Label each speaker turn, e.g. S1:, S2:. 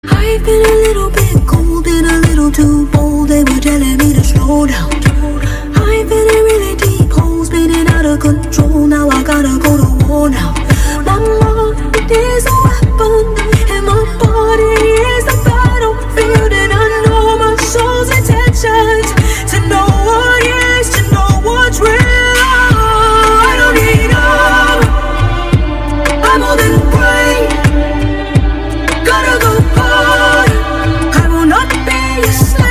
S1: I've been a little bit cold, been a little too bold. They were telling me to slow down. I've been in really deep holes, spinning out of control. Now I gotta go to war now. My mind is a weapon, and my body is the battlefield. And I know my soul's intentions to know what is, to know what's real. I don't need hope, I'm holding the brain. Gotta go hard, I will not be a slave.